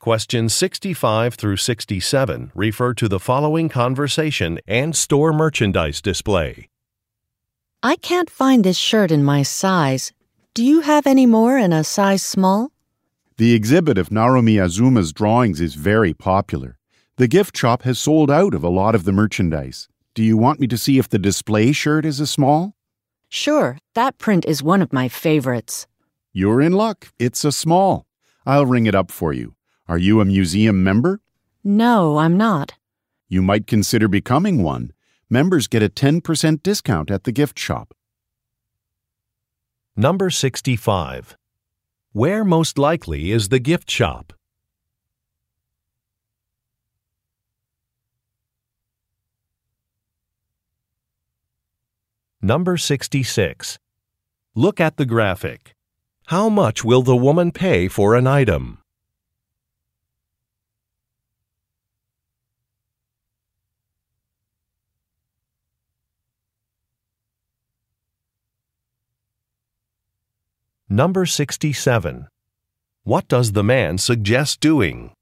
Questions 65 through 67 refer to the following conversation and store merchandise display. I can't find this shirt in my size. Do you have any more in a size small? The exhibit of Naomi Azuma's drawings is very popular. The gift shop has sold out of a lot of the merchandise. Do you want me to see if the display shirt is a small? Sure, that print is one of my favorites. You're in luck. It's a small. I'll ring it up for you. Are you a museum member? No, I'm not. You might consider becoming one. Members get a 10% discount at the gift shop. Number 65. Where most likely is the gift shop? Number 66. Look at the graphic. How much will the woman pay for an item? Number 67. What does the man suggest doing?